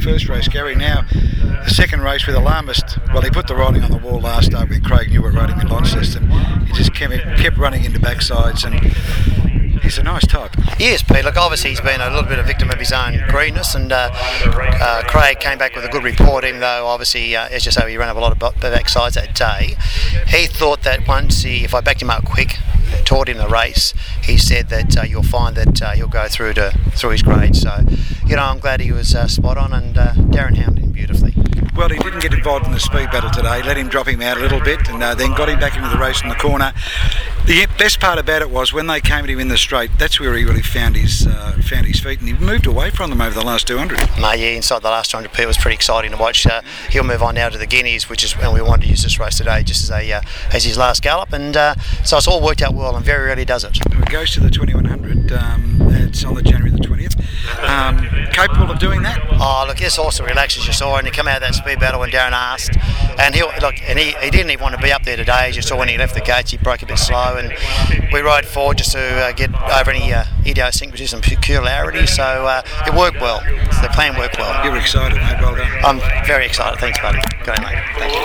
first race, Gary. Now, the second race with Alarmist, well, he put the writing on the wall last start when Craig Newitt rode him in Launceston. He just kept running into backsides, and he's a nice type. He is, Pete. Look, obviously he's been a little bit of a victim of his own greenness, and Craig came back with a good report, even though obviously, as you say, he ran up a lot of backsides that day. He thought that if I backed him up quick, taught him the race, he said that you'll find that he'll go through his grade. So, I'm glad he was spot on, and Darren hounded him beautifully. Well, he didn't get involved in the speed battle today. Let him drop him out a little bit, and then got him back into the race in the corner. The best part about it was when they came at him in the straight, that's where he really found his feet, and he moved away from them over the last 200. Mate, yeah, inside the last 200, Pete, was pretty exciting to watch. He'll move on now to the Guineas, and we wanted to use this race today just as his last gallop, and so it's all worked out well, and very rarely does it. It goes to the 2100. It's on the January the 20th. Capable of doing that? Oh, look, this also relaxes you saw, and he come out of that speed battle when Darren asked, and he didn't even want to be up there today. As you saw when he left the gates, he broke a bit slow, and we rode forward just to get over any idiosyncrasies and peculiarities. So it worked well. So the plan worked well. You were excited, mate. Well done. I'm very excited. Thanks, buddy. Go, mate. Thank you.